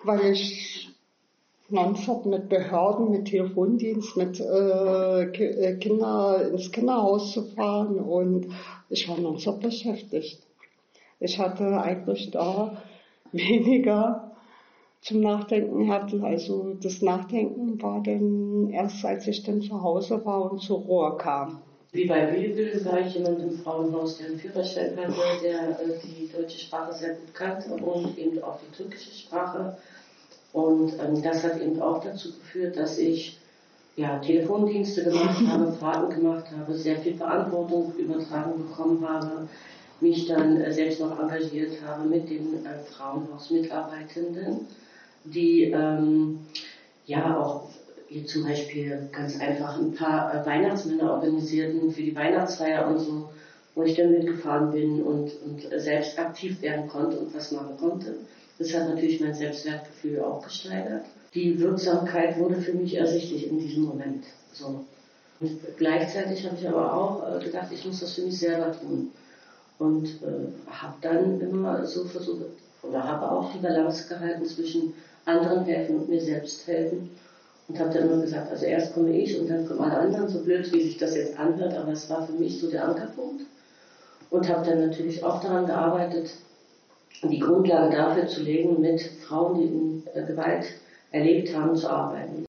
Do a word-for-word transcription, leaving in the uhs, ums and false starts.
weil ich nonstop mit Behörden, mit Telefondienst, mit äh, Ki- Kinder ins Kinderhaus zu fahren und ich war nonstop beschäftigt. Ich hatte eigentlich da weniger zum Nachdenken hatte. Also das Nachdenken war dann erst, als ich dann zu Hause war und zur Ruhe kam. Wie bei Wilbel war ich jemand im Frauenhaus, der einen Führerschein hatte, der äh, die deutsche Sprache sehr gut kannte und eben auch die türkische Sprache. Und ähm, das hat eben auch dazu geführt, dass ich ja, Telefondienste gemacht habe, Fahrten gemacht habe, sehr viel Verantwortung übertragen bekommen habe, mich dann äh, selbst noch engagiert habe mit den äh, Frauenhausmitarbeitenden, die ähm, ja auch hier zum Beispiel ganz einfach ein paar äh, Weihnachtsmänner organisierten für die Weihnachtsfeier und so, wo ich dann mitgefahren bin und, und äh, selbst aktiv werden konnte und was machen konnte. Das hat natürlich mein Selbstwertgefühl auch gesteigert. Die Wirksamkeit wurde für mich ersichtlich in diesem Moment. So. Und gleichzeitig habe ich aber auch äh, gedacht, ich muss das für mich selber tun. Und äh, habe dann immer so versucht, oder habe auch die Balance gehalten zwischen anderen helfen und mir selbst helfen. Und habe dann immer gesagt, also erst komme ich und dann kommen alle anderen, so blöd wie sich das jetzt anhört, aber es war für mich so der Ankerpunkt. Und habe dann natürlich auch daran gearbeitet, die Grundlage dafür zu legen, mit Frauen, die in, äh, Gewalt erlebt haben, zu arbeiten.